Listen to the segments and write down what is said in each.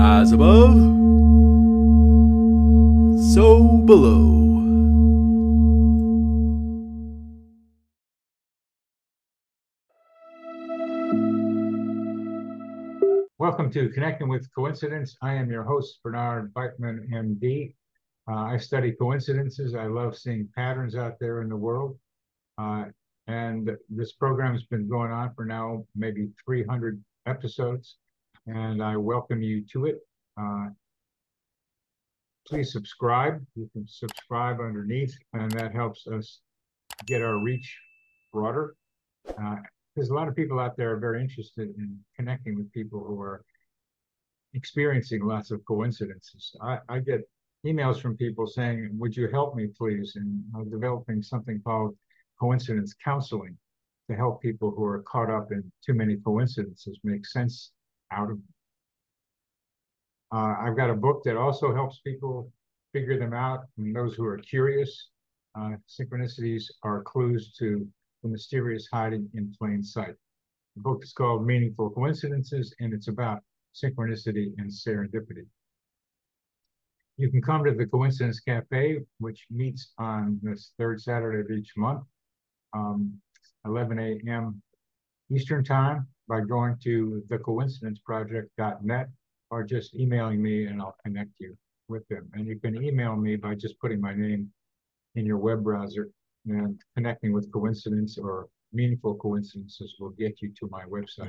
As above, so below. Welcome to Connecting with Coincidence. I am your host, Bernard Beitman, MD. I study coincidences. I love seeing patterns out there in the world. And this program has been going on for now maybe 300 episodes, and I welcome you to it. Please subscribe. You can subscribe underneath, and that helps us get our reach broader. Because a lot of people out there are very interested in connecting with people who are experiencing lots of coincidences. I get emails from people saying, would you help me, please? And I'm developing something called coincidence counseling to help people who are caught up in too many coincidences make sense out of them. I've got a book that also helps people figure them out, and those who are curious. Synchronicities are clues to the mysterious hiding in plain sight. The book is called Meaningful Coincidences, and it's about synchronicity and serendipity. You can come to the Coincidence Cafe, which meets on this third Saturday of each month, 11 a.m. Eastern Time, by going to thecoincidenceproject.net or just emailing me, and I'll connect you with them. And you can email me by just putting my name in your web browser, and Connecting with Coincidence or Meaningful Coincidences will get you to my website.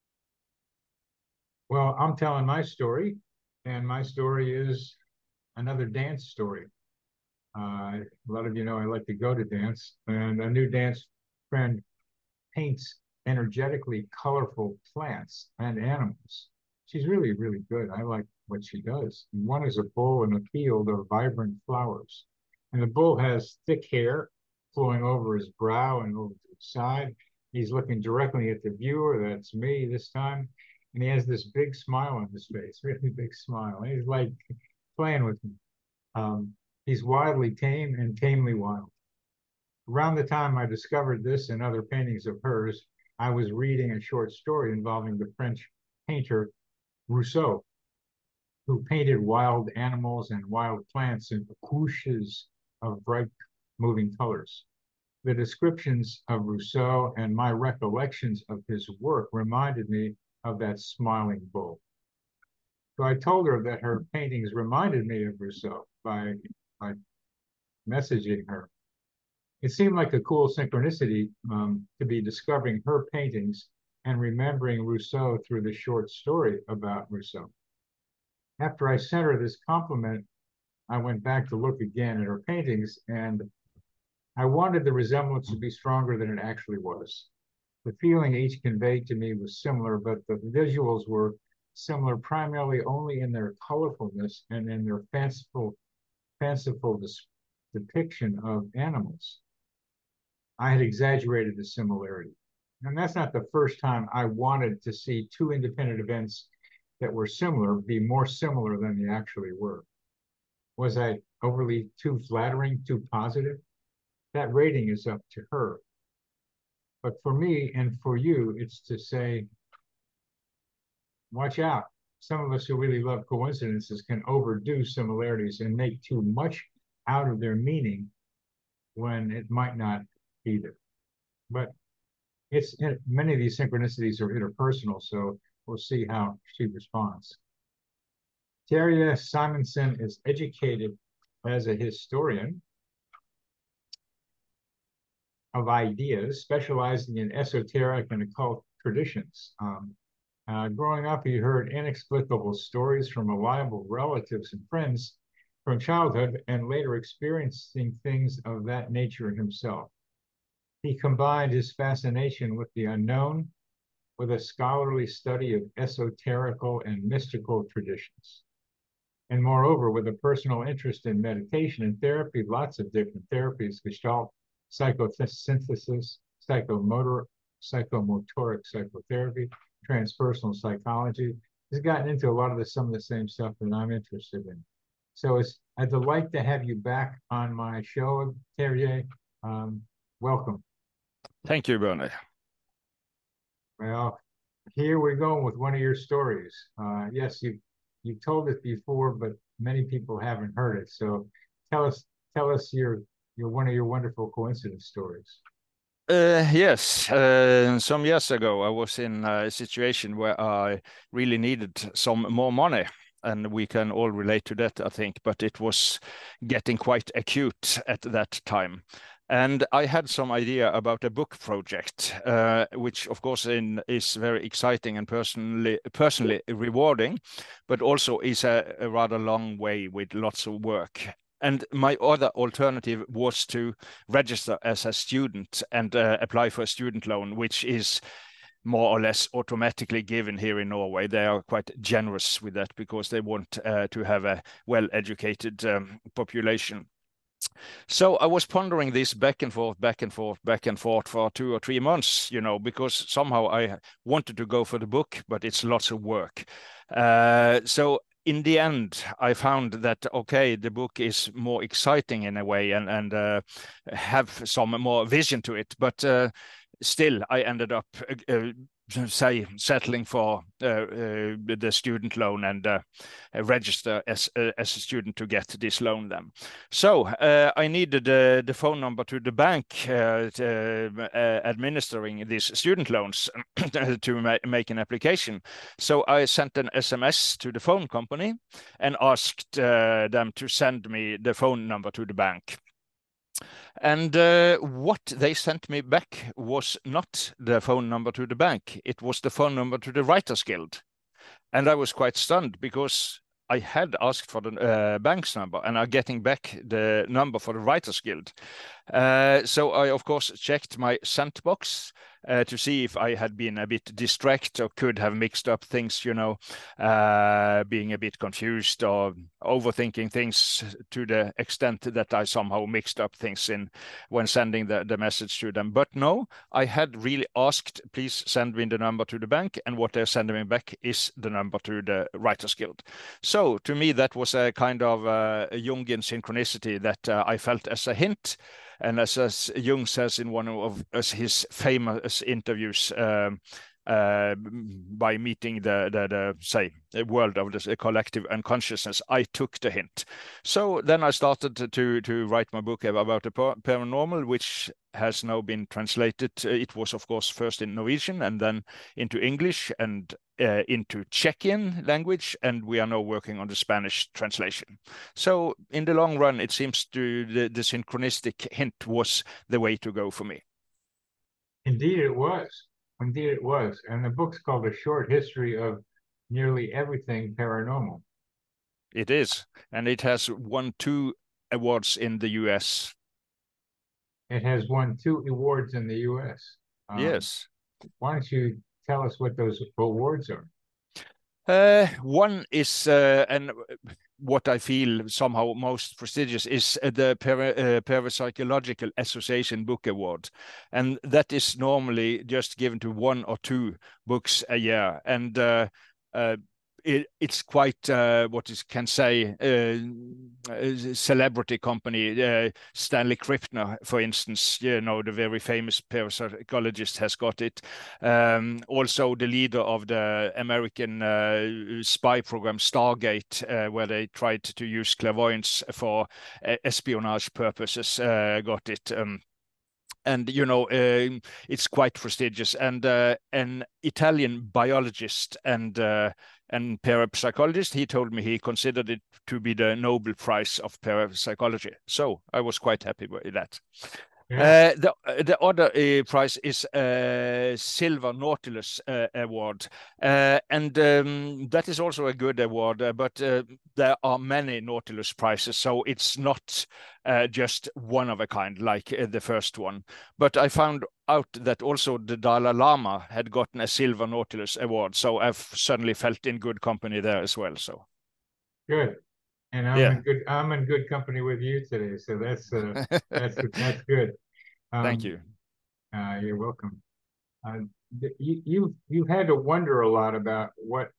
Well, I'm telling my story, and my story is another dance story. A lot of you know I like to go to dance, and a new dance friend paints energetically colorful plants and animals. She's really, really good. I like what she does. And one is a bull in a field of vibrant flowers. And the bull has thick hair flowing over his brow and over to the side. He's looking directly at the viewer. That's me this time. And he has this big smile on his face, really big smile. And he's like playing with me. He's wildly tame and tamely wild. Around the time I discovered this and other paintings of hers, I was reading a short story involving the French painter Rousseau, who painted wild animals and wild plants in couches of bright moving colors. The descriptions of Rousseau and my recollections of his work reminded me of that smiling bull. So I told her that her paintings reminded me of Rousseau by messaging her. It seemed like a cool synchronicity to be discovering her paintings and remembering Rousseau through the short story about Rousseau. After I sent her this compliment, I went back to look again at her paintings, and I wanted the resemblance to be stronger than it actually was. The feeling each conveyed to me was similar, but the visuals were similar primarily only in their colorfulness and in their fanciful depiction of animals. I had exaggerated the similarity. And that's not the first time I wanted to see two independent events that were similar be more similar than they actually were. Was I overly too flattering, too positive? That rating is up to her. But for me and for you, it's to say, watch out. Some of us who really love coincidences can overdo similarities and make too much out of their meaning when it might not be there. But many of these synchronicities are interpersonal, so we'll see how she responds. Terje Simonsen is educated as a historian of ideas, specializing in esoteric and occult traditions. Growing up, he heard inexplicable stories from reliable relatives and friends from childhood, and later experiencing things of that nature himself. He combined his fascination with the unknown with a scholarly study of esoterical and mystical traditions. And moreover, with a personal interest in meditation and therapy, lots of different therapies, Gestalt, psychosynthesis, psychomotoric psychotherapy, transpersonal psychology. He's gotten into a lot of some of the same stuff that I'm interested in. So it's a delight to have you back on my show, Terje. Welcome. Thank you, Bernie. Well, here we go with one of your stories. Yes, you've told it before, but many people haven't heard it. So tell us tell us your one of your wonderful coincidence stories. Yes, some years ago, I was in a situation where I really needed some more money. And we can all relate to that, I think, but it was getting quite acute at that time. And I had some idea about a book project, which of course is very exciting and personally rewarding, but also is a rather long way with lots of work. And my other alternative was to register as a student and apply for a student loan, which is more or less automatically given here in Norway. They are quite generous with that because they want to have a well-educated population. So I was pondering this back and forth, back and forth, back and forth for 2 or 3 months, because somehow I wanted to go for the book, but it's lots of work. So in the end, I found that, okay, the book is more exciting in a way and have some more vision to it. But still, I ended up settling for the student loan and register as a student to get this loan then. So I needed the phone number to the bank administering these student loans to make an application. So I sent an SMS to the phone company and asked them to send me the phone number to the bank. And what they sent me back was not the phone number to the bank. It was the phone number to the Writers Guild. And I was quite stunned because I had asked for the bank's number and are getting back the number for the Writers Guild. So I, of course, checked my sent box to see if I had been a bit distracted or could have mixed up things, being a bit confused or overthinking things to the extent that I somehow mixed up things when sending the message to them. But no, I had really asked, please send me the number to the bank, and what they're sending me back is the number to the Writers Guild. So to me, that was a kind of a Jungian synchronicity that I felt as a hint. And as Jung says in one of his famous interviews, by meeting the world of the collective unconsciousness, I took the hint. So then I started to write my book about the paranormal, which has now been translated. It was, of course, first in Norwegian and then into English and into Czechian language, and we are now working on the Spanish translation. So in the long run, it seems the synchronistic hint was the way to go for me. Indeed, it was. Indeed, it was. And the book's called A Short History of Nearly Everything Paranormal. It is. And it has won 2 awards in the US. It has won 2 awards in the US. Yes. Why don't you tell us what those awards are? One is, and what I feel somehow most prestigious is the Parapsychological Association Book Award. And that is normally just given to 1 or 2 books a year. And it's quite what you can say a celebrity company. Stanley Krippner, for instance, the very famous parapsychologist, has got it. Also the leader of the American spy program Stargate, where they tried to use clairvoyance for espionage purposes, got it. And it's quite prestigious. And an Italian biologist and parapsychologist, he told me he considered it to be the Nobel Prize of parapsychology. So I was quite happy with that. Yeah. The other prize is Silver Nautilus Award, and that is also a good award, but there are many Nautilus prizes, so it's not just one of a kind like the first one. But I found out that also the Dalai Lama had gotten a Silver Nautilus Award, so I've suddenly felt in good company there as well. So good. And I'm in good company with you today, so that's good. Thank you. You're welcome. You've had to wonder a lot about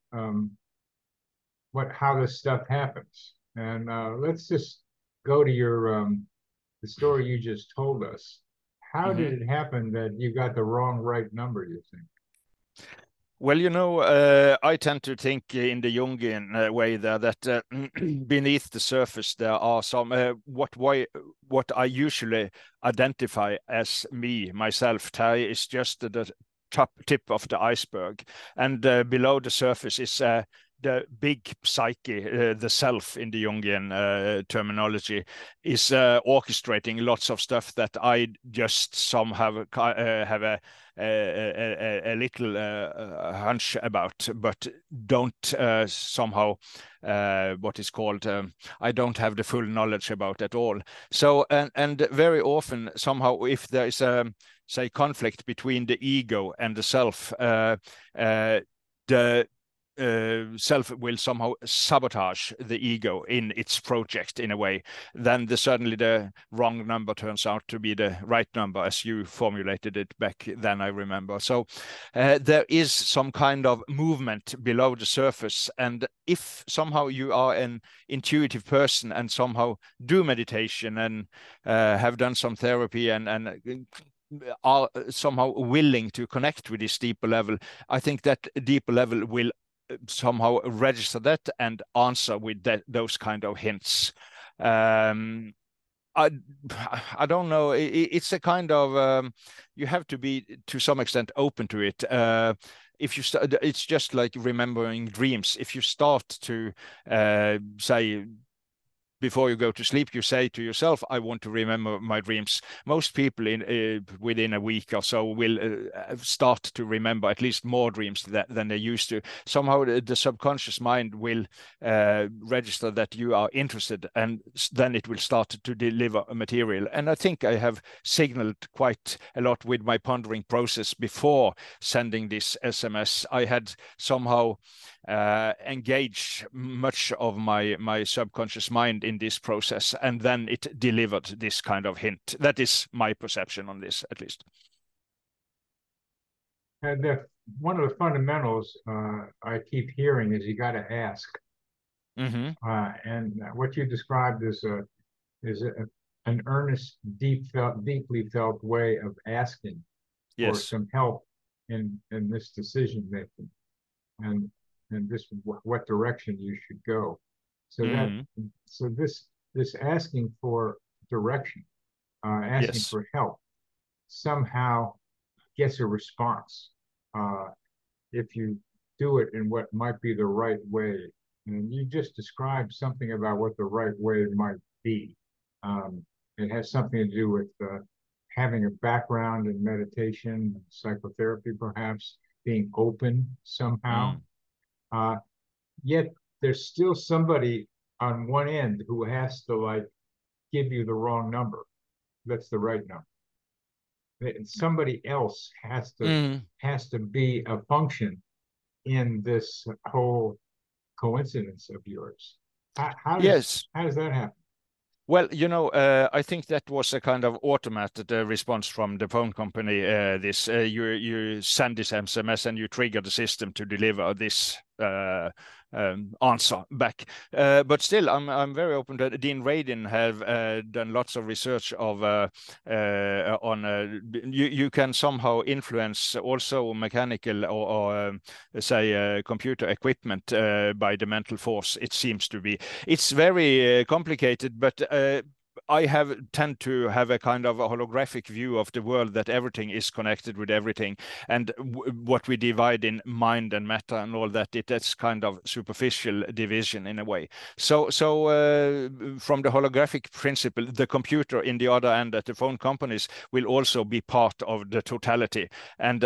how this stuff happens, and let's just go to the story you just told us. How did it happen that you got the right number, you think? Well, I tend to think in the Jungian way there that beneath the surface there are some what I usually identify as myself, Terje, is just the top tip of the iceberg, and below the surface is the big psyche, the self in the Jungian terminology, is orchestrating lots of stuff that I just somehow have a little hunch about, but don't somehow what is called I don't have the full knowledge about at all. So and very often somehow if there is a say conflict between the ego and the self, the self will somehow sabotage the ego in its project in a way, then suddenly the wrong number turns out to be the right number, as you formulated it back then, I remember. So there is some kind of movement below the surface, and if somehow you are an intuitive person and somehow do meditation and have done some therapy and are somehow willing to connect with this deeper level, I think that deeper level will somehow register that and answer with those kind of hints. I don't know. It's a kind of you have to be to some extent open to it. If you start, it's just like remembering dreams. If you start to say before you go to sleep, you say to yourself, I want to remember my dreams. Most people within a week or so will start to remember at least more dreams than they used to. Somehow the subconscious mind will register that you are interested, and then it will start to deliver material. And I think I have signaled quite a lot with my pondering process before sending this SMS. I had somehow engaged much of my subconscious mind in this process, and then it delivered this kind of hint. That is my perception on this, at least. And one of the fundamentals I keep hearing is you got to ask. And what you described is an earnest, deeply felt way of asking for some help in this decision making, and this what direction you should go. So this asking for direction, asking for help, somehow gets a response if you do it in what might be the right way. And you just described something about what the right way might be. It has something to do with having a background in meditation, psychotherapy, perhaps being open somehow. Yet there's still somebody on one end who has to give you the wrong number. That's the right number. Somebody else has to be a function in this whole coincidence of yours. How does that happen? Well, I think that was a kind of automated response from the phone company. You send this SMS and you trigger the system to deliver this answer back. But still, I'm very open to Dean Radin have done lots of research on you can somehow influence also mechanical or say computer equipment by the mental force. It seems to be. It's very complicated, but I tend to have a kind of a holographic view of the world, that everything is connected with everything, and what we divide in mind and matter and all that, that's kind of superficial division in a way. So from the holographic principle, the computer in the other end at the phone companies will also be part of the totality, and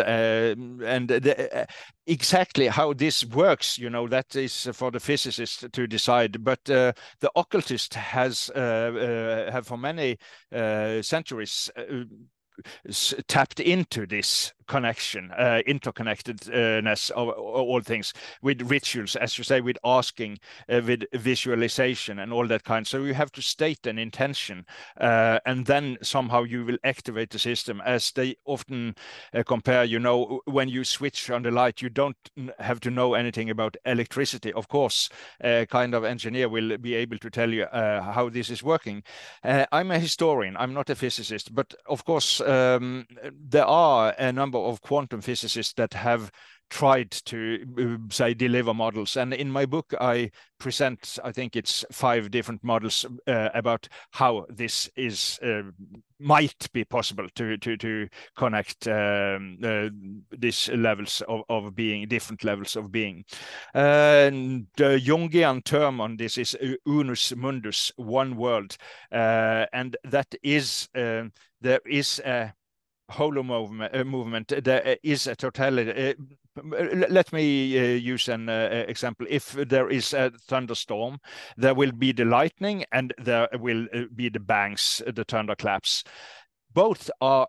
exactly how this works, that is for the physicist to decide. But the occultist have for many centuries tapped into this connection, interconnectedness of all things, with rituals, as you say, with asking, with visualization and all that kind. So you have to state an intention, and then somehow you will activate the system. As they often compare, when you switch on the light, you don't have to know anything about electricity. Of course, a kind of engineer will be able to tell you how this is working. I'm a historian, I'm not a physicist, but of course there are a number of quantum physicists that have tried to say deliver models. And in my book, I present, I think it's 5 different models about how this is might be possible to connect these levels of being, different levels of being. And the Jungian term on this is unus mundus, one world, and that is there is a holo movement. There is a totality. Let me use an example. If there is a thunderstorm, there will be the lightning and there will be the bangs, the thunderclaps. Both are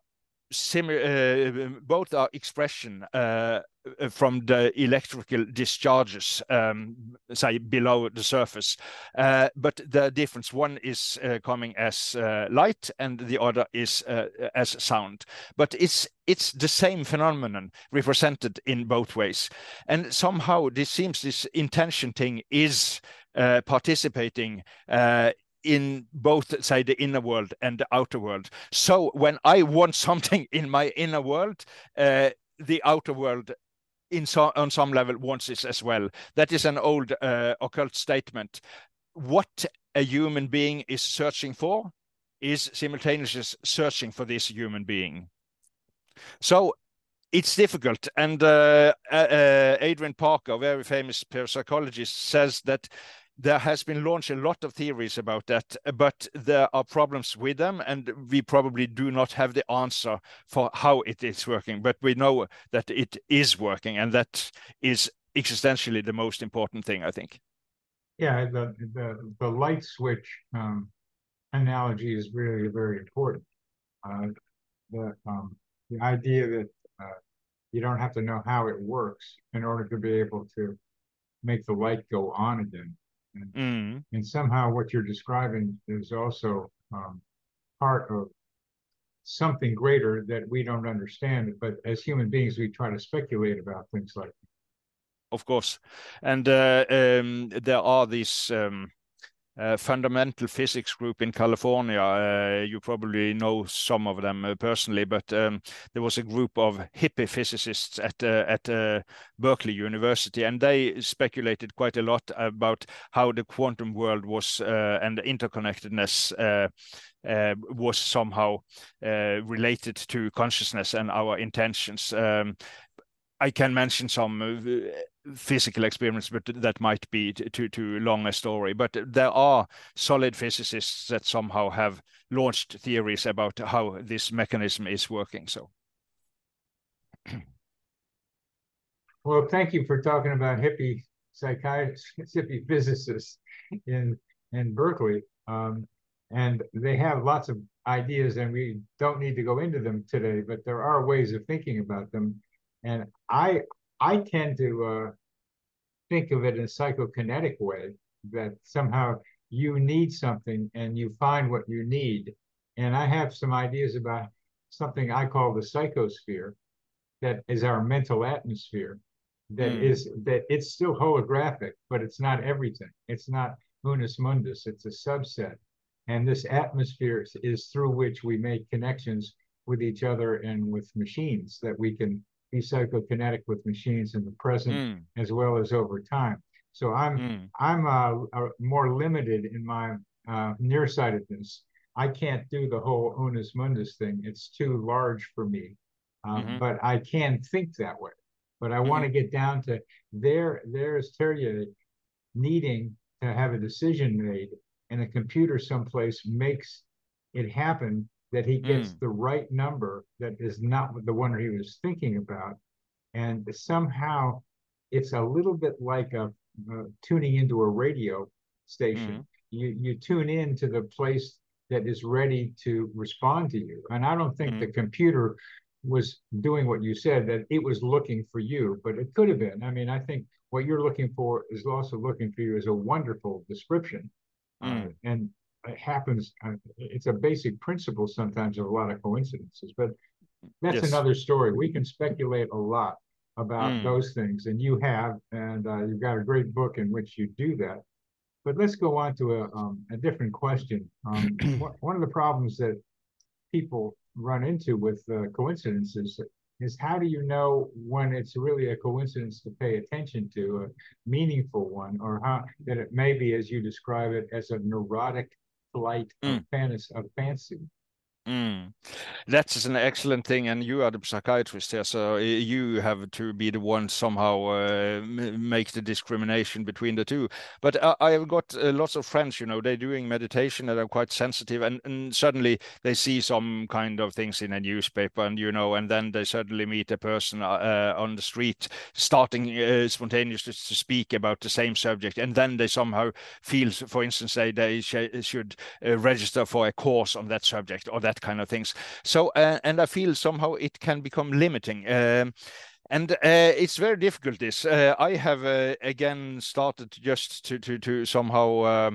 both are expression from the electrical discharges, say below the surface, but the difference, one is coming as light and the other is as sound, but it's the same phenomenon represented in both ways. And somehow this seems, this intention thing is participating in both, say, the inner world and the outer world. So when I want something in my inner world, the outer world on some level wants it as well. That is an old occult statement. What a human being is searching for is simultaneously searching for this human being. So it's difficult. And Adrian Parker, a very famous parapsychologist, says that there has been launched a lot of theories about that, but there are problems with them, and we probably do not have the answer for how it is working, but we know that it is working, and that is existentially the most important thing, I think. Yeah, the light switch analogy is really very important. The idea that you don't have to know how it works in order to be able to make the light go on again. And somehow what you're describing is also part of something greater that we don't understand. But as human beings, we try to speculate about things like that. Of course. And there are these fundamental physics group in California. You probably know some of them personally, but there was a group of hippie physicists at Berkeley University, and they speculated quite a lot about how the quantum world was and the interconnectedness was somehow related to consciousness and our intentions. I can mention some physical experiments, but that might be too long a story. But there are solid physicists that somehow have launched theories about how this mechanism is working. So, well, thank you for talking about hippie psychiatrists, hippie physicists in Berkeley. And they have lots of ideas, and we don't need to go into them today, but there are ways of thinking about them. And I tend to think of it in a psychokinetic way, that somehow you need something and you find what you need. And I have some ideas about something I call the psychosphere, that is our mental atmosphere, that it's still holographic, but it's not everything. It's not unus mundus, it's a subset. And this atmosphere is through which we make connections with each other and with machines, that we can be psychokinetic with machines in the present as well as over time. So I'm more limited in my nearsightedness. I can't do the whole unus mundus thing. It's too large for me. But I can think that way. But I want to get down to there's Terje needing to have a decision made, and a computer someplace makes it happen, that he gets the right number that is not the one he was thinking about. And somehow it's a little bit like tuning into a radio station. You tune in to the place that is ready to respond to you. And I don't think the computer was doing what you said, that it was looking for you, but it could have been. I mean, I think what you're looking for is also looking for you is a wonderful description. And it happens, it's a basic principle sometimes of a lot of coincidences, but that's another story. We can speculate a lot about those things, and you have, and you've got a great book in which you do that. But let's go on to a different question. One of the problems that people run into with coincidences is how do you know when it's really a coincidence to pay attention to, a meaningful one, or how that it may be, as you describe it, as a neurotic flight of Mm. fancy. Mm. That's an excellent thing, and you are the psychiatrist here, so you have to be the one somehow make the discrimination between the two. But I have got lots of friends, they're doing meditation and are quite sensitive, and suddenly they see some kind of things in a newspaper, and then they suddenly meet a person on the street starting spontaneously to speak about the same subject, and then they somehow feel, for instance, they should register for a course on that subject or that kind of things. So, and I feel somehow it can become limiting. And it's very difficult. This I have again started just to somehow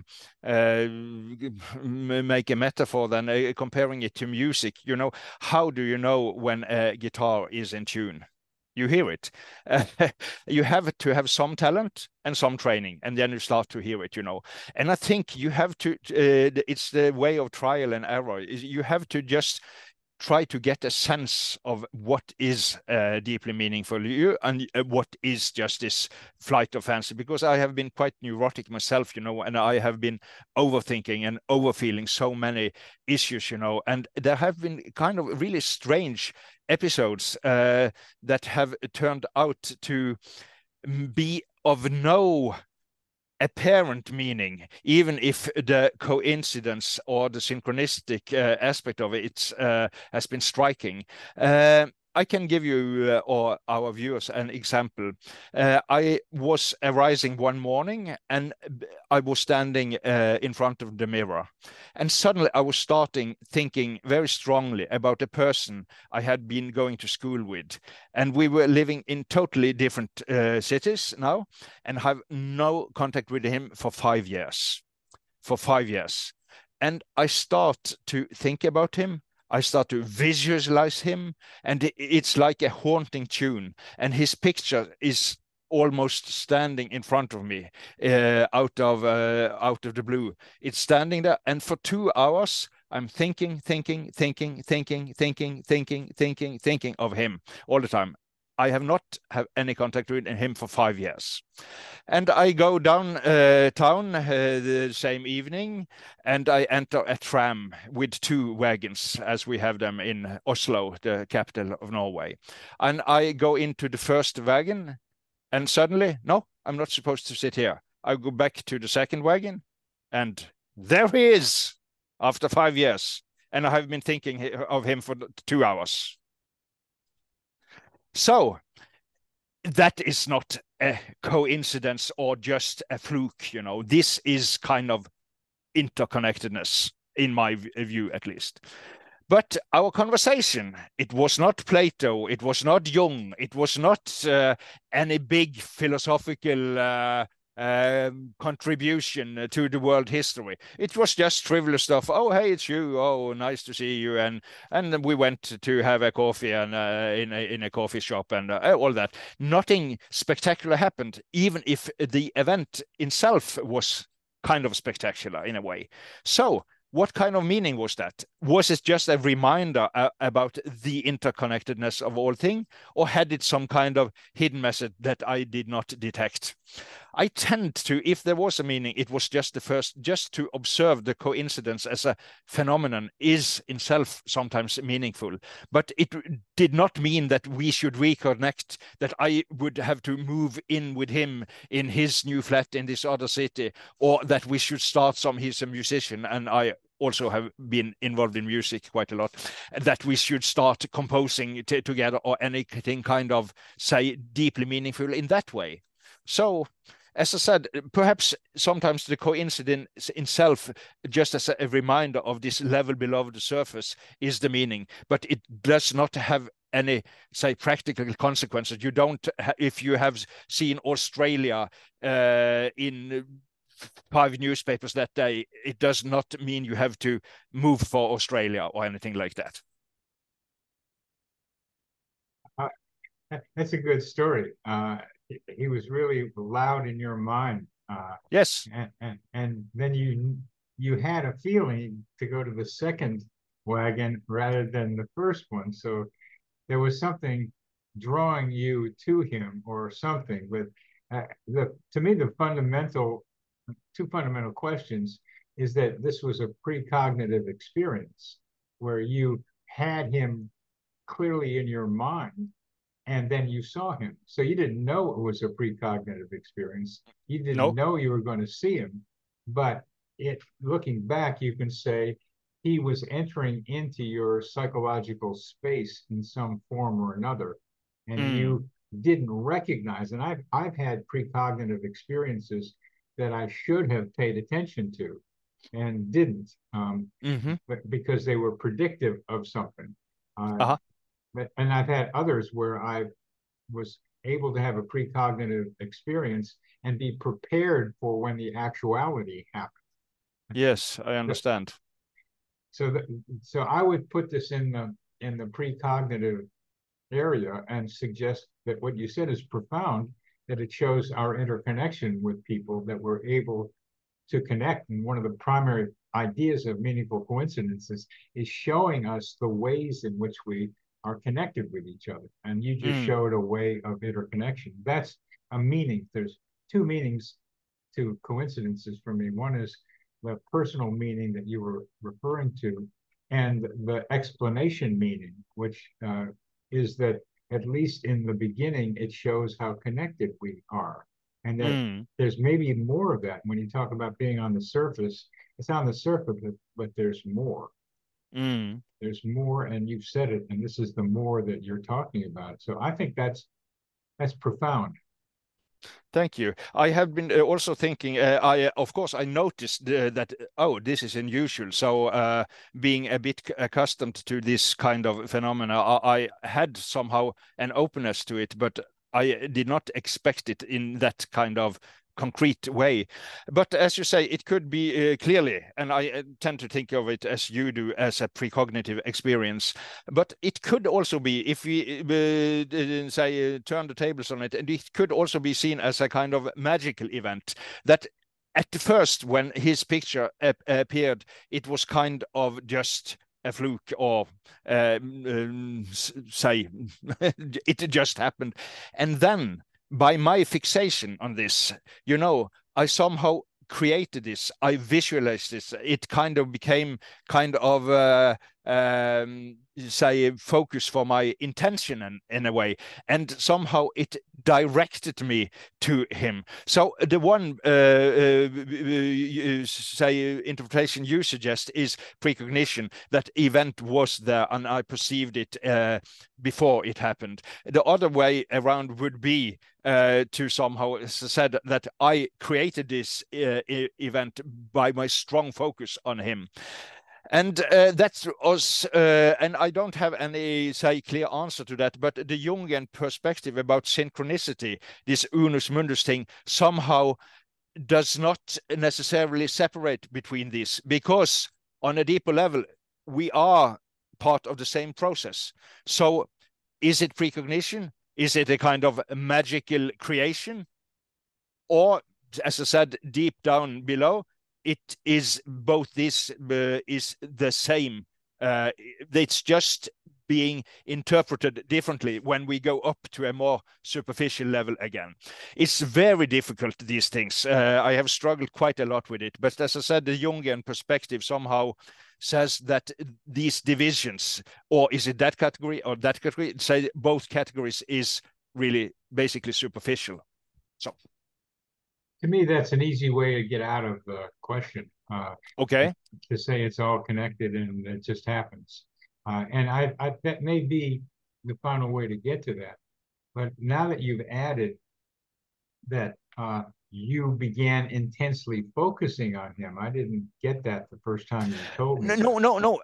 make a metaphor, then comparing it to music. How do you know when a guitar is in tune? You hear it. You have to have some talent and some training, and then you start to hear it. And I think you have to. It's the way of trial and error. You have to just try to get a sense of what is deeply meaningful to you and what is just this flight of fancy. Because I have been quite neurotic myself, and I have been overthinking and overfeeling so many issues, and there have been kind of really strange episodes that have turned out to be of no apparent meaning, even if the coincidence or the synchronistic aspect of it has been striking. I can give you or our viewers an example. I was arising one morning and I was standing in front of the mirror. And suddenly I was starting thinking very strongly about a person I had been going to school with. And we were living in totally different cities now and have no contact with him for 5 years. For 5 years. And I start to think about him. I start to visualize him, and it's like a haunting tune. And his picture is almost standing in front of me, out of the blue. It's standing there, and for 2 hours, I'm thinking of him all the time. I have not had any contact with him for 5 years. And I go down town the same evening, and I enter a tram with 2 wagons, as we have them in Oslo, the capital of Norway. And I go into the first wagon, and suddenly, no, I'm not supposed to sit here. I go back to the second wagon, and there he is after 5 years. And I have been thinking of him for 2 hours. So that is not a coincidence or just a fluke. This is kind of interconnectedness, in my view at least. But our conversation, it was not Plato, it was not Jung, it was not any big philosophical contribution to the world history. It was just trivial stuff. Oh, hey, it's you. Oh, nice to see you. And we went to have a coffee and in a coffee shop and all that. Nothing spectacular happened, even if the event itself was kind of spectacular in a way. So what kind of meaning was that? Was it just a reminder about the interconnectedness of all things, or had it some kind of hidden message that I did not detect? I tend to, if there was a meaning, it was just to observe the coincidence as a phenomenon is in self sometimes meaningful. But it did not mean that we should reconnect, that I would have to move in with him in his new flat in this other city, or that we should start he's a musician and I also have been involved in music quite a lot, that we should start composing together or anything kind of, say, deeply meaningful in that way. So, as I said, perhaps sometimes the coincidence in self, just as a reminder of this level below the surface, is the meaning, but it does not have any, say, practical consequences. You don't, if you have seen Australia in 5 newspapers that day, it does not mean you have to move for Australia or anything like that. That's a good story. He was really loud in your mind. Yes. And then you had a feeling to go to the second wagon rather than the first one. So there was something drawing you to him or something. But to me, two fundamental questions is that this was a precognitive experience where you had him clearly in your mind, and then you saw him. So you didn't know it was a precognitive experience. You didn't know you were going to see him. But looking back, you can say he was entering into your psychological space in some form or another, and you didn't recognize. And I've had precognitive experiences that I should have paid attention to and didn't, but because they were predictive of something. And I've had others where I was able to have a precognitive experience and be prepared for when the actuality happened. Yes, I understand. So I would put this in the precognitive area and suggest that what you said is profound, that it shows our interconnection with people, that we're able to connect. And one of the primary ideas of meaningful coincidences is showing us the ways in which we are connected with each other. And you just showed a way of interconnection. That's a meaning. There's two meanings to coincidences for me. One is the personal meaning that you were referring to, and the explanation meaning, which is that at least in the beginning, it shows how connected we are. And that there's maybe more of that. When you talk about being on the surface, it's on the surface, but there's more. There's more, and you've said it, and this is the more that you're talking about. So I think that's profound. Thank you. I have been also thinking, of course, I noticed that, this is unusual. So being a bit accustomed to this kind of phenomena, I had somehow an openness to it, but I did not expect it in that kind of concrete way. But as you say, it could be clearly, and I tend to think of it as you do, as a precognitive experience. But it could also be, if we say turn the tables on it, and it could also be seen as a kind of magical event that at first, when his picture appeared, it was kind of just a fluke, or say it just happened. And then by my fixation on this, I somehow created this, I visualized this. It kind of became kind of say focus for my intention in a way, and somehow it directed me to him. So the one say interpretation you suggest is precognition, that event was there and I perceived it before it happened. The other way around would be to somehow said that I created this event by my strong focus on him. And that's us, and I don't have any, say, clear answer to that, but the Jungian perspective about synchronicity, this unus mundus thing, somehow does not necessarily separate between these, because on a deeper level, we are part of the same process. So is it precognition? Is it a kind of magical creation? Or, as I said, deep down below, it is both. This is the same. It's just being interpreted differently when we go up to a more superficial level again. It's very difficult, these things. I have struggled quite a lot with it. But as I said, the Jungian perspective somehow says that these divisions, or is it that category or that category, say both categories is really basically superficial. So to me, that's an easy way to get out of the question. Okay. To say it's all connected and it just happens. And I that may be the final way to get to that. But now that you've added that you began intensely focusing on him, I didn't get that the first time you told me. No.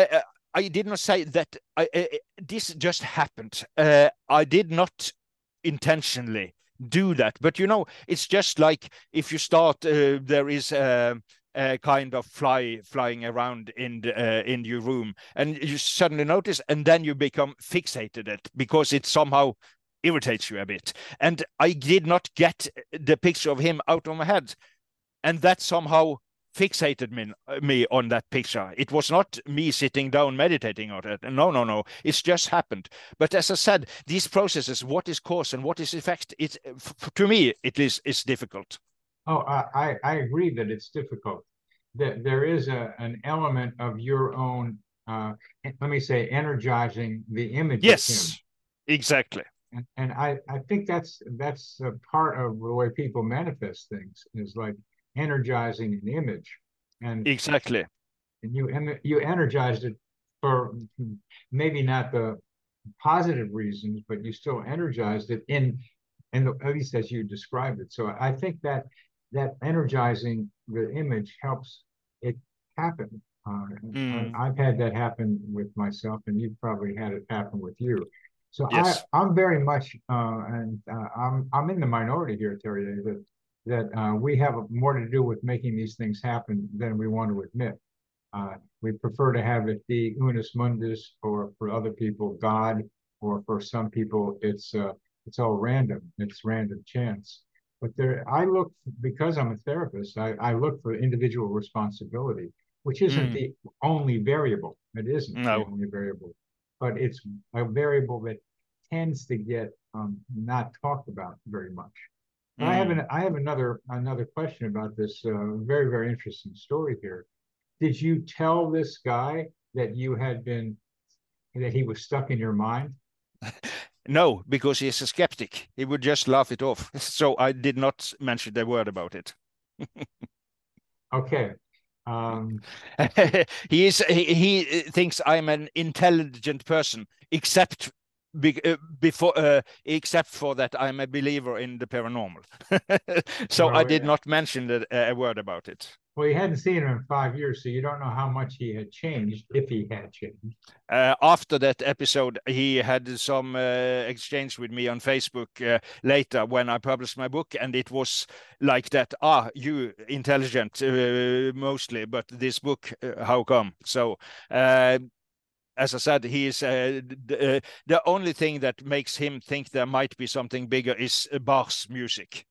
I did not say that. This just happened. I did not intentionally do that, but it's just like if you start, there is a kind of flying around in your room, and you suddenly notice, and then you become fixated it because it somehow irritates you a bit. And I did not get the picture of him out of my head, and that somehow fixated me on that picture. It was not me sitting down meditating on it. No. It's just happened. But as I said, these processes, what is cause and what is effect, it's to me it's difficult. Oh, I agree that it's difficult. That there is an element of your own, let me say, energizing the image of him. Yes, exactly. And I think that's a part of the way people manifest things, is like energizing an image. And exactly. And you energized it for maybe not the positive reasons, but you still energized it at least as you described it. So I think that energizing the image helps it happen. I've had that happen with myself, and you've probably had it happen with you. So yes. I'm very much, I'm in the minority here, Terry, that we have more to do with making these things happen than we want to admit. We prefer to have it be unus mundus, or for other people, God, or for some people, it's all random. It's random chance. But because I'm a therapist, I look for individual responsibility, which isn't the only variable. It isn't the only variable, but it's a variable that tends to get not talked about very much. I have another question about this very, very interesting story here. Did you tell this guy that he was stuck in your mind? No, because he's a skeptic. He would just laugh it off. So I did not mention a word about it. Okay. He thinks I'm an intelligent person, except for that I'm a believer in the paranormal. So I did not mention a word about it. Well, you hadn't seen him in 5 years, so you don't know how much he had changed, if he had changed. After that episode, he had some exchange with me on Facebook later when I published my book, and it was like that. You intelligent mostly, but this book, how come? So, as I said, he is the only thing that makes him think there might be something bigger is Bach's music.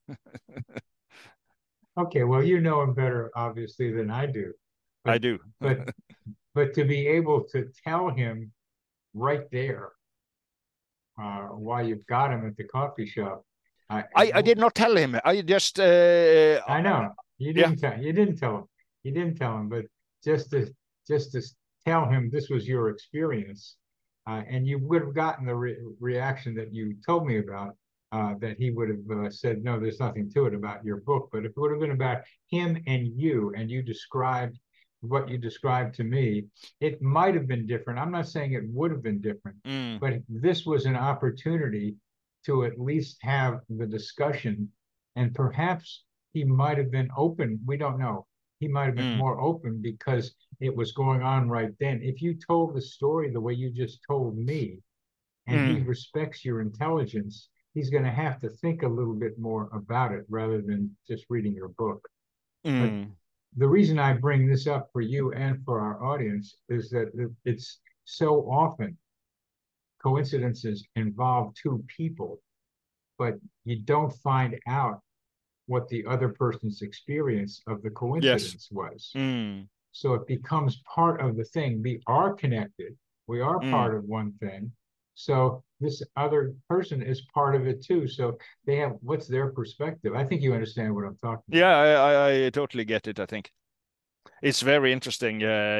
Okay, well, you know him better, obviously, than I do. I do. but to be able to tell him right there why you've got him at the coffee shop. I did not tell him. I just. I know you didn't tell. You didn't tell him. You didn't tell him, but just to tell him this was your experience, and you would have gotten the reaction that you told me about. That he would have said, no, there's nothing to it about your book. But if it would have been about him and you described what you described to me, it might have been different. I'm not saying it would have been different, but this was an opportunity to at least have the discussion, and perhaps he might have been open. We don't know. He might have been more open because it was going on right then. If you told the story the way you just told me, and he respects your intelligence, he's going to have to think a little bit more about it rather than just reading your book. But the reason I bring this up for you and for our audience is that it's so often coincidences involve two people, but you don't find out what the other person's experience of the coincidence was. So it becomes part of the thing. We are connected. We are part of one thing. So this other person is part of it too. So they have, what's their perspective? I think you understand what I'm talking about. Yeah, I totally get it. I think it's very interesting.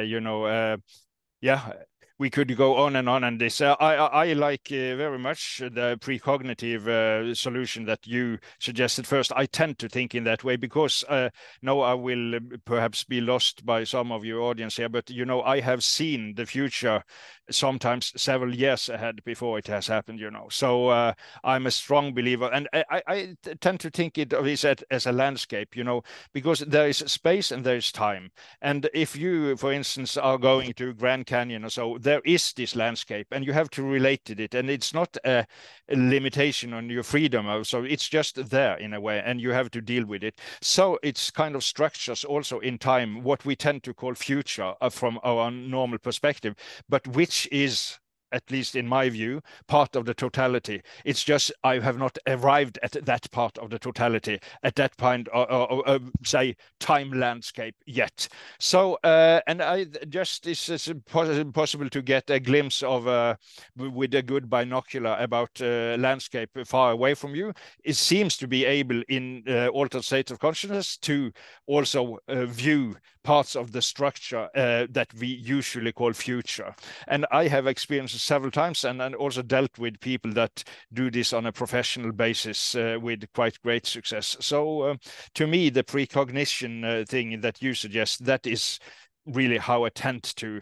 Yeah, we could go on and this. I like very much the precognitive solution that you suggested first. I tend to think in that way because now I will perhaps be lost by some of your audience here, but I have seen the future sometimes several years ahead before it has happened. So I'm a strong believer, and I tend to think of this as a landscape. Because there is space and there is time, and if you, for instance, are going to Grand Canyon or so, there is this landscape and you have to relate to it, and it's not a limitation on your freedom, so it's just there in a way and you have to deal with it. So it's kind of structures also in time what we tend to call future from our normal perspective, but which is at least in my view, part of the totality. It's just I have not arrived at that part of the totality at that point, or say time landscape yet. So and I just this is possible to get a glimpse of with a good binocular about landscape far away from you. It seems to be able in altered state of consciousness to also view parts of the structure that we usually call future. And I have experienced several times and also dealt with people that do this on a professional basis with quite great success. So to me, the precognition thing that you suggest, that is really how I tend to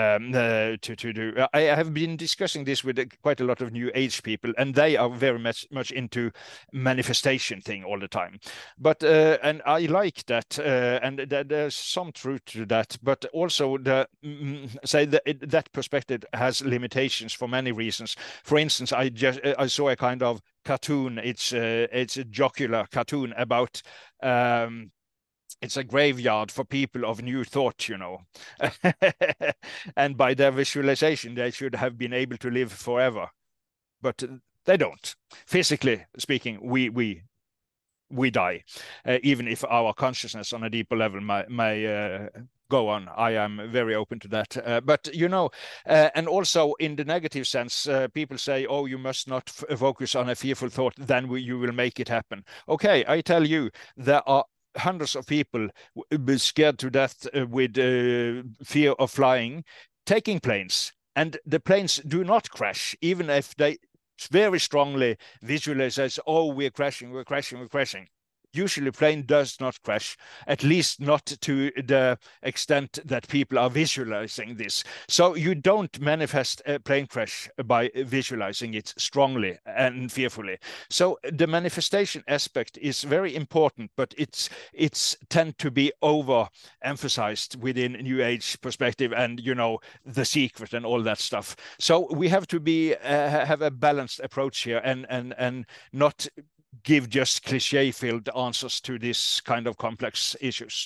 do. I have been discussing this with quite a lot of new age people, and they are very much into manifestation thing all the time. But and I like that, and there's some truth to that. But also the say that perspective has limitations for many reasons. For instance, I saw a kind of cartoon. It's a jocular cartoon about. It's a graveyard for people of new thought, you know. And by their visualization, they should have been able to live forever. But they don't. Physically speaking, we die, even if our consciousness on a deeper level may go on. I am very open to that. But, you know, and also in the negative sense, people say, oh, you must not focus on a fearful thought, then you will make it happen. Okay, I tell you, there are hundreds of people scared to death with fear of flying, taking planes, and the planes do not crash, even if they very strongly visualize as, oh, we're crashing. Usually plane does not crash, at least not to the extent that people are visualizing this. So you don't manifest a plane crash by visualizing it strongly and fearfully. So the manifestation aspect is very important, but it's tend to be overemphasized within New Age perspective and, you know, The Secret and all that stuff. So we have to be have a balanced approach here and not give just cliche-filled answers to this kind of complex issues.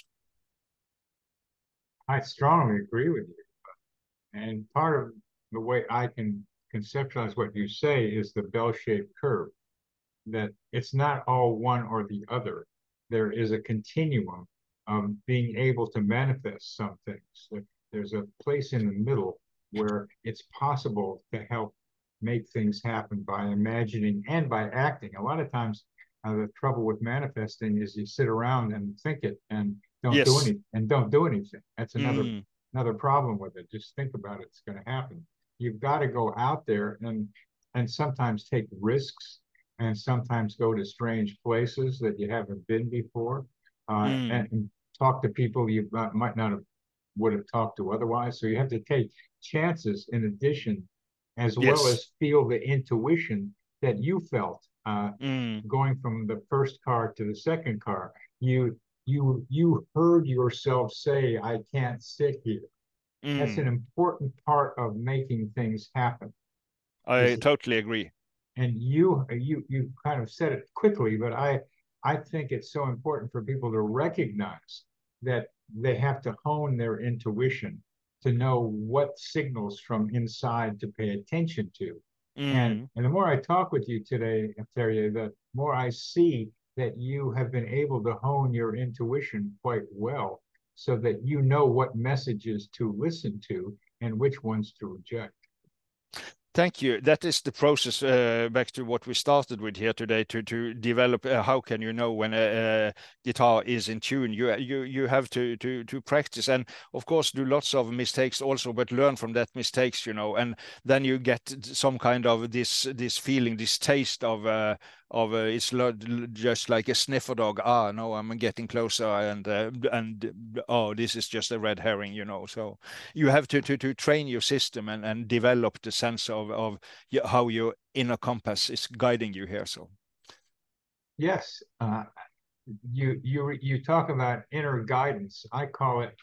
I strongly agree with you. And part of the way I can conceptualize what you say is the bell-shaped curve, that it's not all one or the other. There is a continuum of being able to manifest some things. There's a place in the middle where it's possible to help make things happen by imagining and by acting. A lot of times, the trouble with manifesting is you sit around and think it and don't do anything. That's another problem with it. Just think about it; it's going to happen. You've got to go out there and sometimes take risks, and sometimes go to strange places that you haven't been before, and talk to people you might not have would have talked to otherwise. So you have to take chances in addition, as well as feel the intuition that you felt going from the first car to the second car. You heard yourself say, "I can't sit here." That's an important part of making things happen. I totally agree. And you kind of said it quickly, but I think it's so important for people to recognize that they have to hone their intuition to know what signals from inside to pay attention to. And the more I talk with you today, Terje, the more I see that you have been able to hone your intuition quite well, so that you know what messages to listen to and which ones to reject. Thank you. That is the process, back to what we started with here today, to develop how can you know when a guitar is in tune. You have to practice, and of course do lots of mistakes also, but learn from that mistakes, you know, and then you get some kind of this feeling, this taste of it's just like a sniffer dog. No, I'm getting closer, and oh, this is just a red herring, you know. So you have to train your system and develop the sense of how your inner compass is guiding you here. So yes, you talk about inner guidance. I call it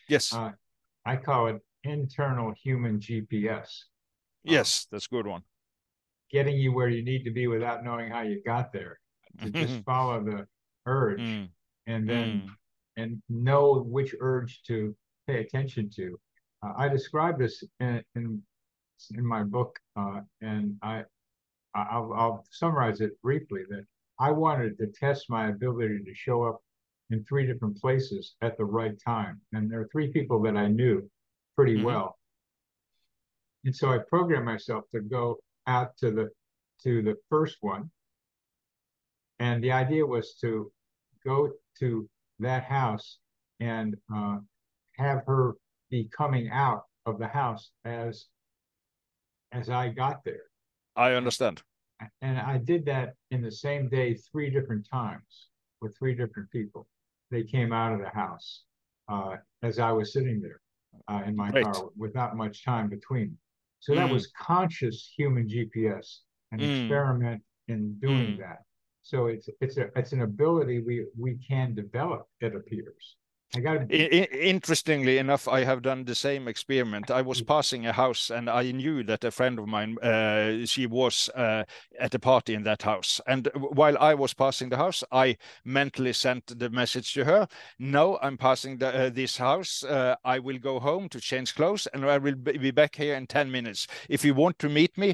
internal human GPS. Yes, that's a good one. Getting you where you need to be without knowing how you got there. To just follow the urge, and then and know which urge to pay attention to. I describe this in in my book, and I'll summarize it briefly. That I wanted to test my ability to show up in 3 different places at the right time, and there are 3 people that I knew pretty well, and so I programmed myself to go out to the first one, and the idea was to go to that house and have her be coming out of the house as I got there. I understand. And I did that in the same day 3 different times with 3 different people. They came out of the house as I was sitting there in my Great. car without much time between. So that was conscious human GPS, an experiment in doing that. So it's an ability we can develop, it appears. Interestingly enough, I have done the same experiment. I was passing a house and I knew that a friend of mine, she was at a party in that house. And while I was passing the house, I mentally sent the message to her, no, I'm passing this house. I will go home to change clothes and I will be back here in 10 minutes. If you want to meet me,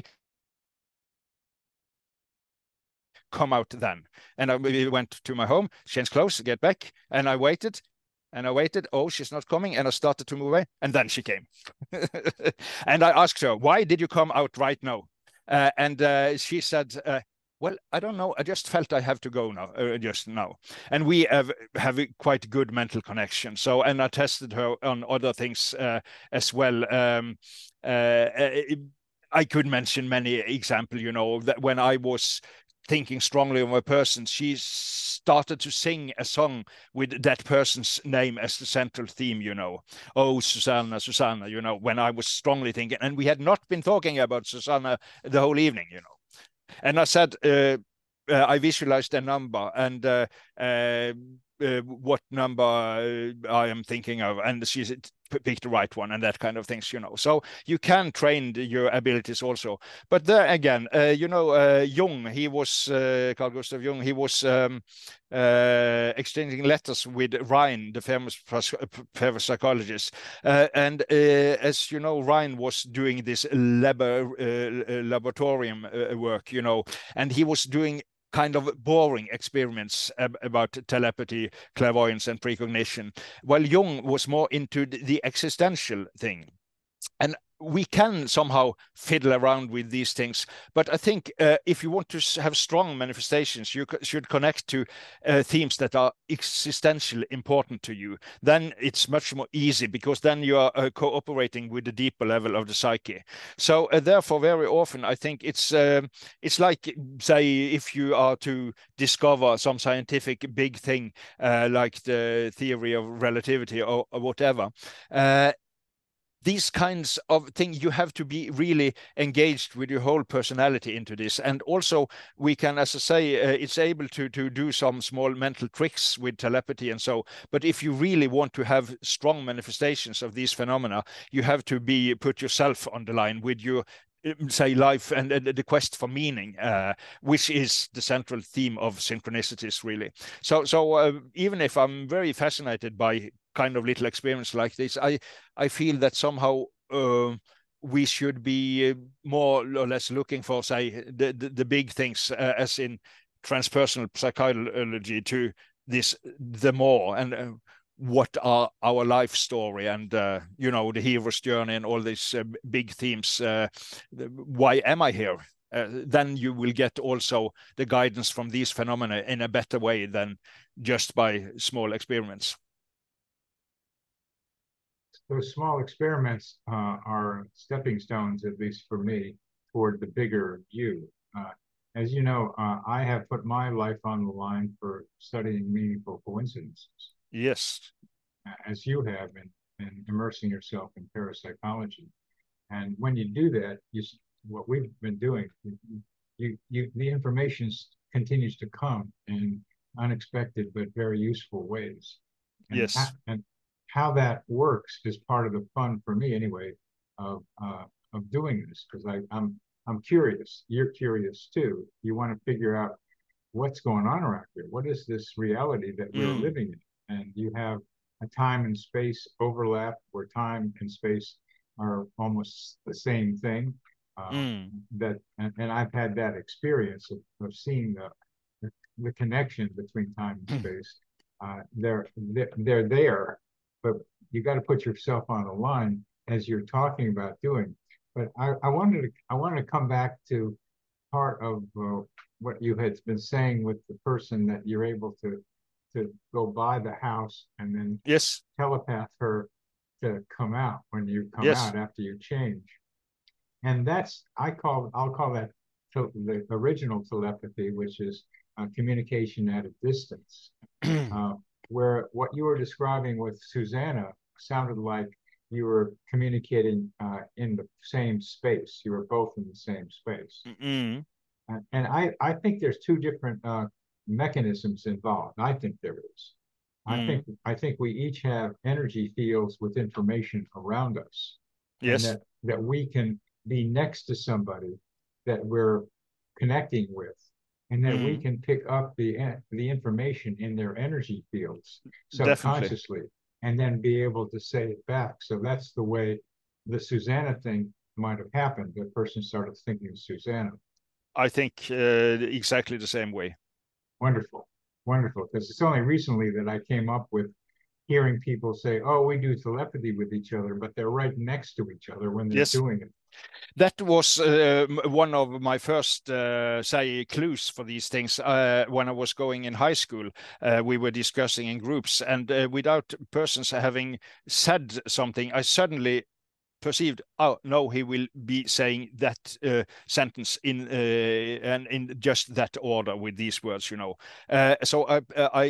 come out then. And I went to my home, changed clothes, get back, and I waited. And I waited. Oh, she's not coming. And I started to move away. And then she came. And I asked her, why did you come out right now? And she said, well, I don't know. I just felt I have to go now, just now. And we have a quite good mental connection. So, and I tested her on other things as well. I could mention many examples, you know, that when I was thinking strongly of a person, she started to sing a song with that person's name as the central theme, you know. Oh, Susanna, Susanna, you know, when I was strongly thinking, and we had not been talking about Susanna the whole evening, you know. And I said, I visualized a number and what number I am thinking of, and she pick the right one and that kind of things, you know. So you can train your abilities also. But there again, you know, Jung, he was Carl Gustav Jung, he was exchanging letters with Rhine, the famous parapsychologist. And as you know, Rhine was doing this laboratorium work, you know, and he was doing kind of boring experiments about telepathy, clairvoyance, and precognition, while Jung was more into the existential thing. And we can somehow fiddle around with these things, but I think if you want to have strong manifestations, you should connect to themes that are existentially important to you. Then it's much more easy, because then you are cooperating with the deeper level of the psyche. So therefore, very often I think it's like, say, if you are to discover some scientific big thing like the theory of relativity or whatever. These kinds of things, you have to be really engaged with your whole personality into this. And also we can, as I say, it's able to do some small mental tricks with telepathy and so. But if you really want to have strong manifestations of these phenomena, you have to put yourself on the line with your, say, life and the quest for meaning, which is the central theme of synchronicities, really. So even if I'm very fascinated by kind of little experience like this, I feel that somehow we should be more or less looking for, say, the big things, as in transpersonal psychology, to this, the more, and what are our life story, and you know, the hero's journey and all these big themes. Why am I here? Then you will get also the guidance from these phenomena in a better way than just by small experiments. Those small experiments are stepping stones, at least for me, toward the bigger view. As you know, I have put my life on the line for studying meaningful coincidences. Yes. As you have in immersing yourself in parapsychology. And when you do that, what we've been doing, the information continues to come in unexpected but very useful ways. And yes. And how that works is part of the fun for me, anyway, of doing this, because I'm curious. You're curious too. You want to figure out what's going on around here. What is this reality that we're living in? And you have a time and space overlap, where time and space are almost the same thing. And I've had that experience of seeing the connection between time and space. They're there, but you got to put yourself on the line as you're talking about doing. But I wanted to come back to part of what you had been saying with the person that you're able to go by the house and then Yes. telepath her to come out when you come Yes. out after you change. And I'll call that the original telepathy, which is communication at a distance. Where what you were describing with Susanna sounded like you were communicating in the same space. You were both in the same space. And I think there's two different mechanisms involved. I think there is. I think we each have energy fields with information around us. Yes. And that we can be next to somebody that we're connecting with, and then we can pick up the information in their energy fields subconsciously, and then be able to say it back. So that's the way the Susanna thing might have happened. The person started thinking of Susanna. I think exactly the same way. Wonderful, wonderful. Because it's only recently that I came up with hearing people say, "Oh, we do telepathy with each other," but they're right next to each other when they're doing it. That was one of my first, say, clues for these things. When I was going in high school, we were discussing in groups, and without persons having said something, I suddenly perceived, oh no, he will be saying that sentence in and in just that order with these words, you know. So I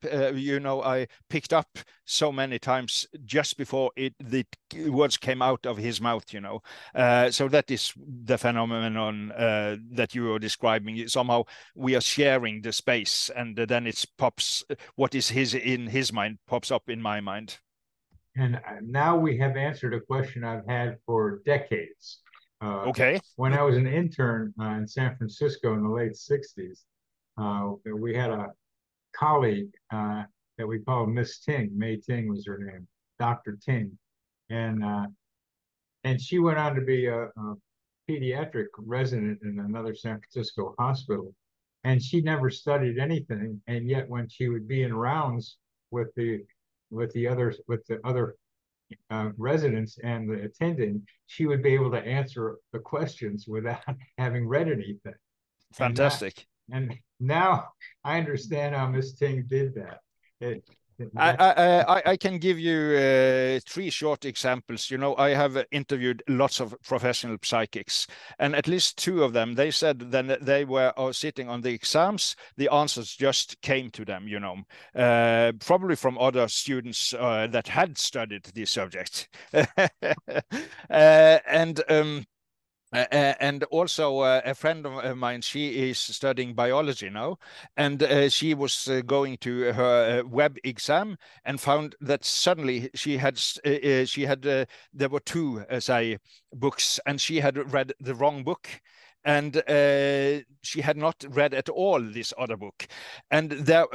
I picked up so many times just before the words came out of his mouth, you know. So that is the phenomenon that you were describing. Somehow we are sharing the space, and then it pops. What is in his mind pops up in my mind. And now we have answered a question I've had for decades. Okay. When I was an intern in San Francisco in the late 60s, we had a colleague that we called Miss Ting. May Ting was her name, Dr. Ting. And she went on to be a pediatric resident in another San Francisco hospital. And she never studied anything. And yet when she would be in rounds with the other residents and the attending, she would be able to answer the questions without having read anything. Fantastic. And now I understand how Miss Ting did that. I can give you 3 short examples. You know, I have interviewed lots of professional psychics, and at least 2 of them, they said that they were sitting on the exams, the answers just came to them, you know, probably from other students that had studied the subject. And also a friend of mine, she is studying biology now, and she was going to her web exam and found that suddenly she had there were 2 say books, and she had read the wrong book. And she had not read at all this other book, and there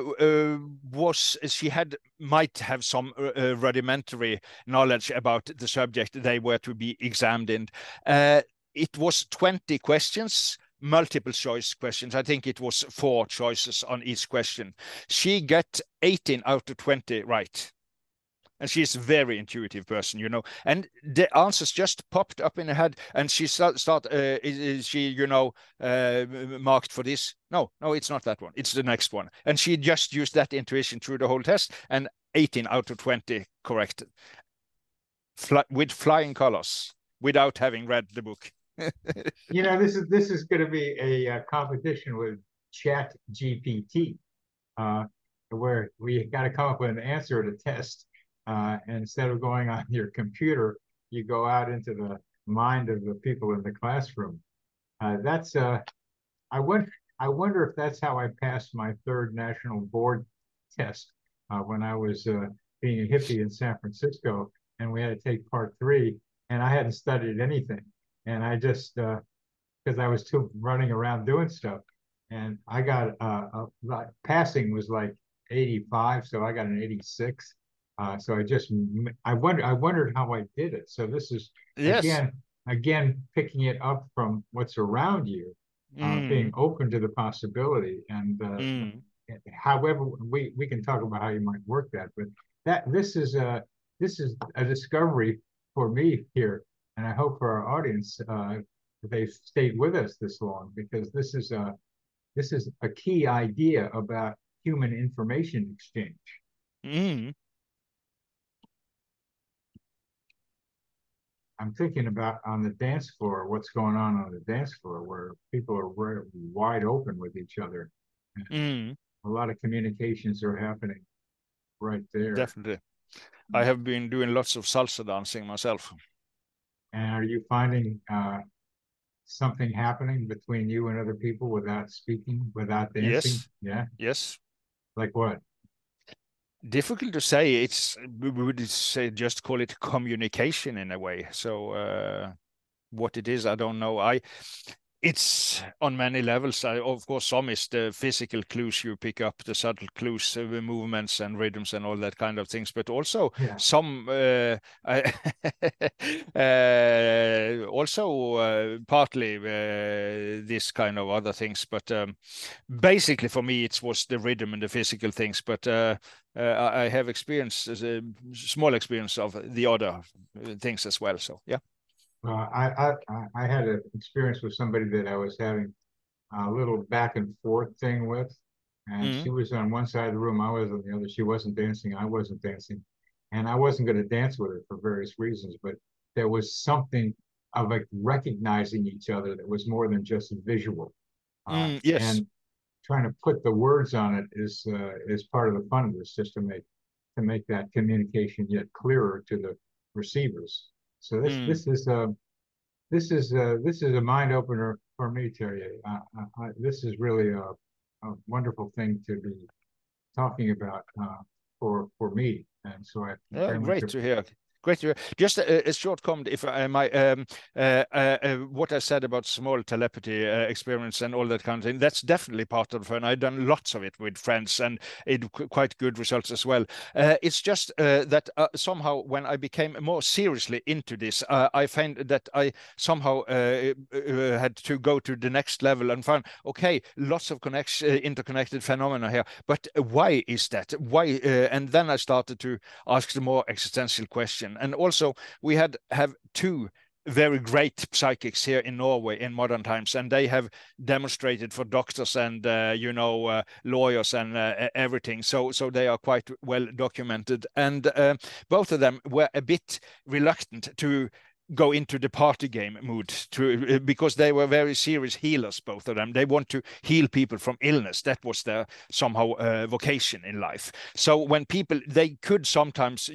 might have some rudimentary knowledge about the subject they were to be examined in. It was 20 questions, multiple choice questions. I think it was 4 choices on each question. She got 18 out of 20 right. And she's a very intuitive person, you know, and the answers just popped up in her head, and she is she, you know, marked for this? No, it's not that one. It's the next one. And she just used that intuition through the whole test, and 18 out of 20 corrected. With flying colors, without having read the book. You know, this is going to be a competition with Chat GPT, where we got to come up with an answer to test. And instead of going on your computer, you go out into the mind of the people in the classroom. I wonder if that's how I passed my 3rd national board test when I was being a hippie in San Francisco, and we had to take part 3, and I hadn't studied anything. And I just, because I was too running around doing stuff, and I got passing was like 85, so I got an 86. So I wondered how I did it. So this is Yes. again picking it up from what's around you, being Mm, open to the possibility, and mm, however we can talk about how you might work that, but that this is a discovery for me here, and I hope for our audience that they've stayed with us this long, because this is a key idea about human information exchange. mm. I'm thinking about on the dance floor, what's going on the dance floor, where people are wide open with each other. And Mm, a lot of communications are happening right there. definitely. I have been doing lots of salsa dancing myself. And are you finding something happening between you and other people without speaking, without dancing? Yes, Yeah. yes. Like what? Difficult to say. We would say just call it communication in a way. So what it is, I don't know. It's on many levels. Of course, some is the physical clues you pick up, the subtle clues, the movements and rhythms and all that kind of things. But also Yeah. some, also partly this kind of other things. But basically, for me, it was the rhythm and the physical things. But I have experience, a small experience of the other things as well. So yeah. I had an experience with somebody that I was having a little back and forth thing with, and she Mm, was on one side of the room, I was on the other. She wasn't dancing, I wasn't dancing, and I wasn't going to dance with her for various reasons. But there was something of like recognizing each other that was more than just visual, yes. and trying to put the words on it is part of the fun of this, just to make that communication yet clearer to the receivers. So Mm. this is a mind opener for me, Terry. This is really a wonderful thing to be talking about for me, and so I Yeah, very much. great to hear. Great to hear. Just a short comment, if I might. What I said about small telepathy experiments and all that kind of thing, that's definitely part of the fun. I've done lots of it with friends, and it quite good results as well. It's just that somehow when I became more seriously into this, I find that I somehow had to go to the next level and find, okay, lots of interconnected phenomena here, but why is that? Why? And then I started to ask the more existential question. And also, we have two very great psychics here in Norway in modern times, and they have demonstrated for doctors and lawyers and everything. So they are quite well documented, and both of them were a bit reluctant to go into the party game mood because they were very serious healers, both of them. They want to heal people from illness. That was their somehow vocation in life. So when people, they could sometimes,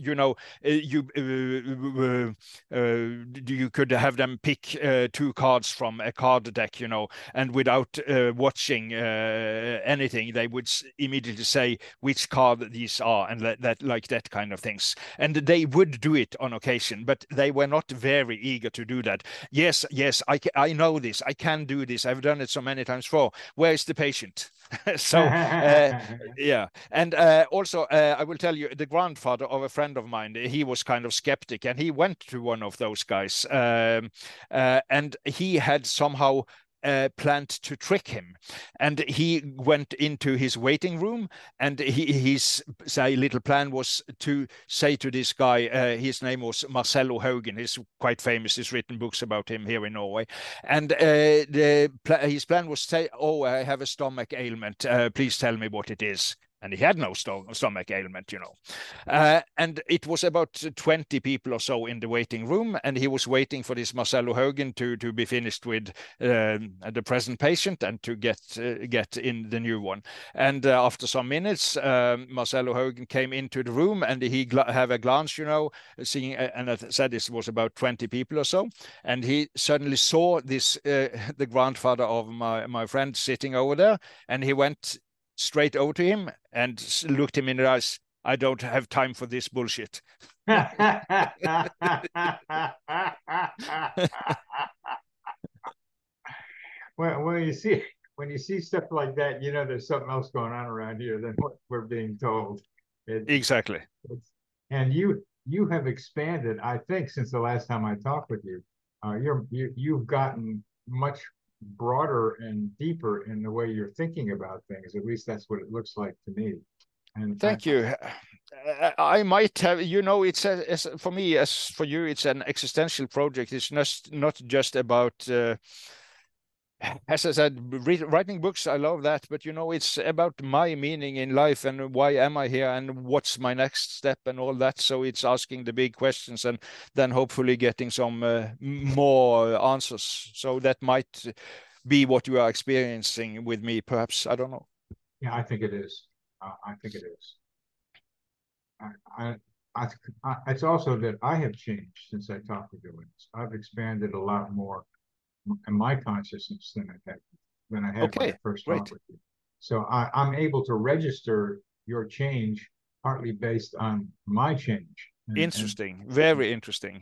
you could have them pick two cards from a card deck, and without watching anything, they would immediately say which card these are, and that like that kind of things. And they would do it on occasion, but they were not very eager to do that. Yes, yes, I know this. I can do this. I've done it so many times before. Where is the patient? So yeah, and also I will tell you, the grandfather of a friend of mine, he was kind of skeptic, and he went to one of those guys, and he had somehow planned to trick him, and he went into his waiting room, and his say little plan was to say to this guy, his name was Marcello Haugen, he's quite famous, he's written books about him here in Norway, and his plan was to say, oh, I have a stomach ailment, please tell me what it is. And he had no stomach ailment, and it was about 20 people or so in the waiting room, and he was waiting for this Marcello Haugen to be finished with the present patient and to get in the new one. And after some minutes, Marcello Haugen came into the room, and he have a glance, seeing, and I said this was about 20 people or so, and he suddenly saw this the grandfather of my friend sitting over there, and he went straight over to him and looked him in the eyes. I don't have time for this bullshit. Well, you see, when you see stuff like that, there's something else going on around here than what we're being told. It, Exactly. it's and you have expanded, I think, since the last time I talked with you. You've gotten much broader and deeper in the way you're thinking about things. At least that's what it looks like to me. And Thank you. I might have, you know, it's for me as for you, it's an existential project. It's not just about, as I said, writing books. I love that, but you know, it's about my meaning in life and why am I here and what's my next step and all that. So it's asking the big questions and then hopefully getting some more answers. So that might be what you are experiencing with me, perhaps. I don't know. yeah, I think it is. I think it is. I, I, it's also that I have changed since I talked with you. I've expanded a lot more in my consciousness than I had when I Okay, first great. talked with you. So I'm able to register your change partly based on my change. Interesting, very interesting.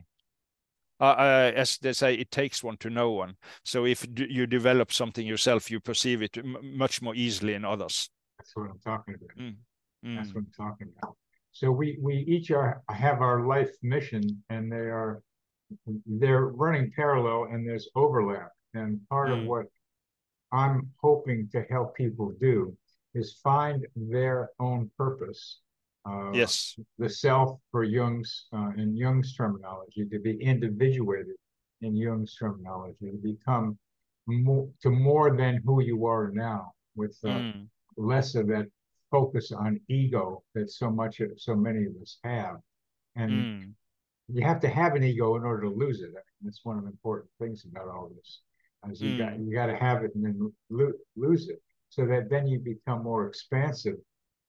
As they say, it takes one to know one. So if you develop something yourself, you perceive it much more easily in others. That's what I'm talking about. Mm. That's Mm. what I'm talking about. So we each have our life mission, and they're running parallel, and there's overlap. And part of Mm. what I'm hoping to help people do is find their own purpose. Yes. The self for in Jung's terminology, to be individuated in Jung's terminology, to become more than who you are now, with Mm. less of that focus on ego that so many of us have. And Mm. you have to have an ego in order to lose it. I mean, that's one of the important things about all this. As Mm. you got to have it and then lose it, so that then you become more expansive.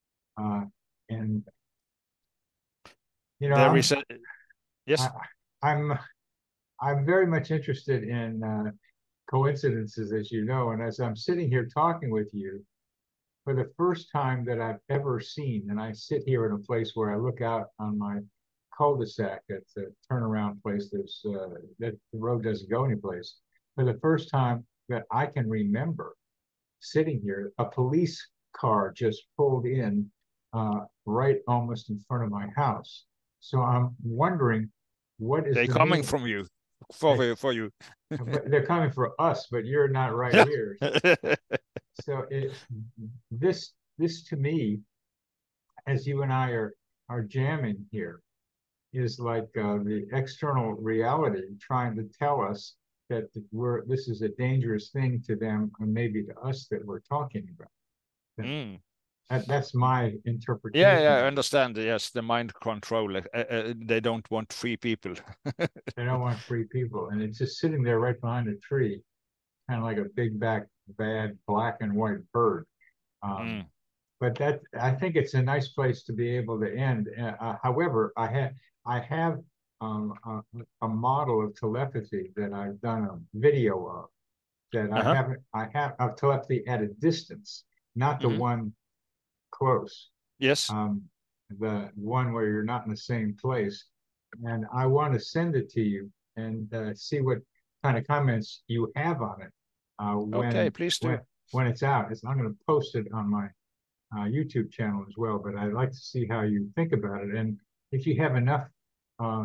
And you know, There is a I, yes. I'm I'm very much interested in coincidences, as you know. And as I'm sitting here talking with you, for the first time that I've ever seen, and I sit here in a place where I look out on my cul-de-sac at the turnaround place. That the road doesn't go anyplace. For the first time that I can remember sitting here, a police car just pulled in right almost in front of my house. So I'm wondering what is They're the coming meaning. from you for you. But they're coming for us, but you're not right here. So this to me, as you and I are jamming here, is like the external reality trying to tell us that this is a dangerous thing to them and maybe to us that we're talking about. Mm. That's my Yeah, interpretation yeah, I of it. understand. Yes, the mind control. They don't want free people. They don't want free people, and it's just sitting there right behind a tree, kind of like a big back bad black and white bird. Um, Mm. but that I think it's a nice place to be able to end. However, I have a model of telepathy that I've done a video of that Uh-huh. I have of telepathy at a distance, not the Hmm. one close, Yes. um, the one where you're not in the same place. And I want to send it to you and see what kind of comments you have on it Okay, please do. when it's out. I'm going to post it on my YouTube channel as well, but I'd like to see how you think about it. And if you have enough uh,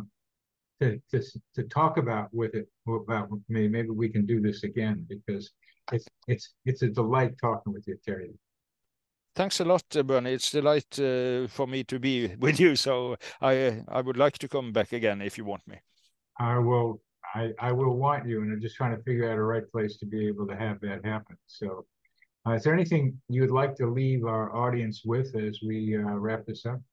to talk about me, maybe we can do this again because it's a delight talking with you, Terry. Thanks a lot, Bernie. It's a delight for me to be with you. So I would like to come back again if you want me. I will I will want you, and I'm just trying to figure out a right place to be able to have that happen. So, is there anything you'd like to leave our audience with as we wrap this up?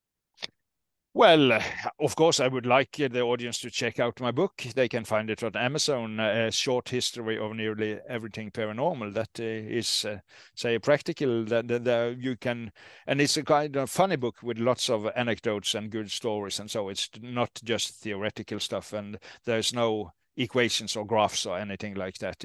Well, of course, I would like the audience to check out my book. They can find it on Amazon, A Short History of Nearly Everything Paranormal. That is, say, practical. That you can, and it's a kind of funny book with lots of anecdotes and good stories, and so it's not just theoretical stuff. And there's no equations or graphs or anything like that.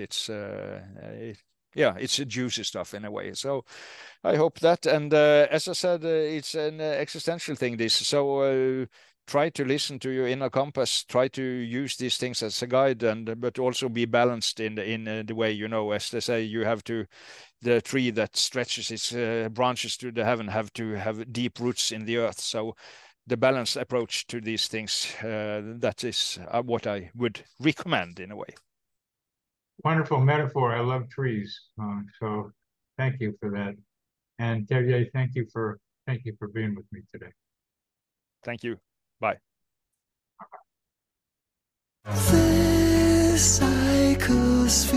Yeah, it's juicy stuff in a way. So I hope that. And as I said, it's an existential thing. This so. Try to listen to your inner compass. Try to use these things as a guide, and but also be balanced in the way, you know. As they say, you have to the tree that stretches its branches to the heaven have to have deep roots in the earth. So the balanced approach to these things. That is what I would recommend in a way. Wonderful metaphor. I love trees. So thank you for that. And Terje, thank you for being with me today. Thank you. Bye. This psychosphere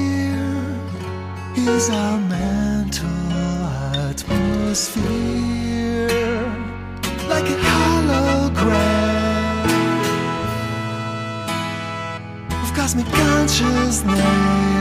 is our mental atmosphere, like a hologram of cosmic consciousness.